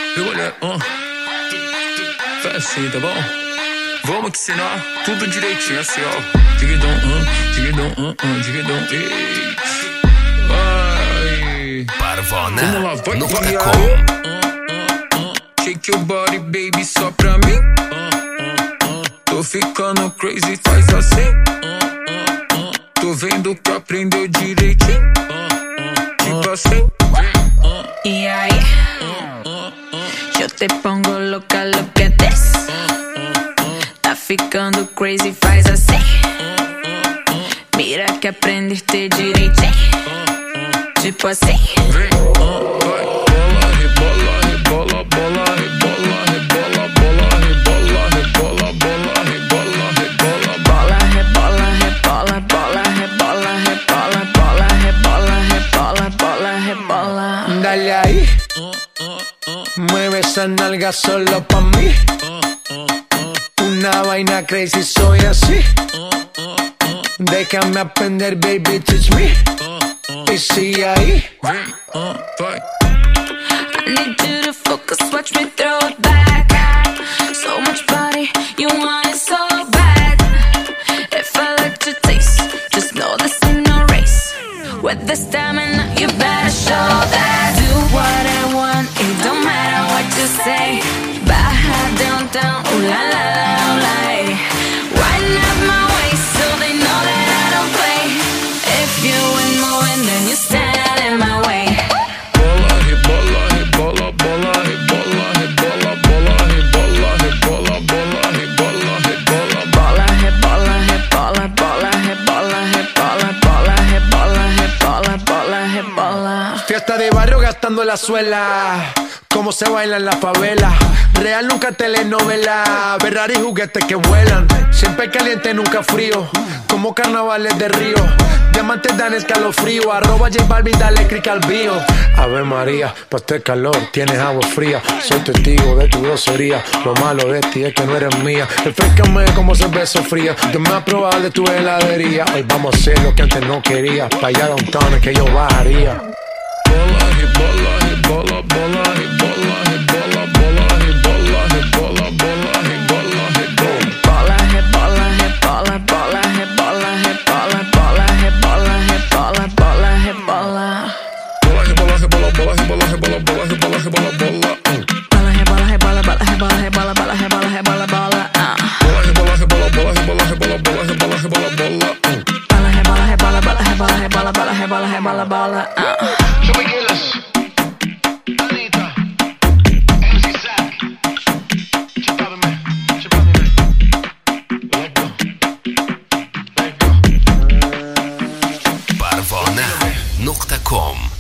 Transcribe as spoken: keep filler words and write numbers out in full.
Eu olhei, uh. Faz assim, tá bom? Vamos que ensinar tudo direitinho, assim, ó. Digidão, uh, digidão, uh, uh, digidão, ei. Vai. Parvona, vamos lá, vai, nunca vai. com. Uh, uh, uh. Shake your body, baby, só pra mim. Uh, uh, uh. Tô ficando crazy, faz assim. Uh, uh, uh. Tô vendo que aprendeu direitinho. Uh, uh. Tipo assim. Y ahí yo te pongo loca, lo que des. Tá ficando crazy, faz assim. Mira que aprendiste direitinho. Tipo assim. Vem, uh, vai, bola, rebola, rebola, bola, rebola, rebola, bola, rebola, rebola, bola, rebola, rebola, bola, rebola, rebola, bola, rebola, rebola, bola, rebola, rebola, bola, rebola. Dale ahí, mueve esa nalga solo pa' mí. Una vaina crazy, soy así. Déjame aprender, baby, teach me. Y sigue ahí. vem, uh, vai. I need you to focus, watch me throw it back. So much body, you want it so bad. If I let you taste, just know this ain't no race. With the stamina, you better show that. Do what I want, it don't matter what you say. Baja down, down, ooh la la la, ooh la, eh. Wind up my waist so they know that I don't play. If you ain't moving, then you stand in my way. Bola, rebola, rebola, bola, rebola, rebola, bola, rebola, rebola, bola, rebola, rebola, Bola, rebola, rebola, bola, rebola, rebola, bola, rebola, rebola, bola, rebola. Fiesta de barrio gastando la suela. Cómo se baila en la favela. Real nunca telenovela. Ferrari juguetes que vuelan. Siempre caliente, nunca frío. Como carnavales de Río. Diamantes dan escalofrío. Arroba J Balvin, dale click al bio. Ave María, pa' este calor tienes agua fría. Soy testigo de tu grosería. Lo malo de ti es que no eres mía. Refrescame como cerveza fría. Yo me voy a probar de tu heladería. Hoy vamos a hacer lo que antes no quería. Pa' allá downtown es que yo bajaría. bola, rebola, rebola, bola, rebola, rebola, bola, rebola, rebola, bola, rebola, rebola. Bola, rebola, rebola, bola, rebola, rebola, bola, rebola, rebola, bola, rebola. Bola, rebola, rebola, bola, rebola, rebola, bola, rebola, rebola, bola. Bola, rebola, rebola, bola, rebola, rebola, bola, rebola, rebola, bola. Bola, rebola, rebola, bola, rebola, rebola, bola, rebola, rebola, bola. Bola, rebola, rebola, bola, rebola, rebola, bola, rebola, rebola, bola. Joey Gillis, Anita, M C Zack, Chipábeme, chipábeme. Let go, let go. Parvona نقطة كوم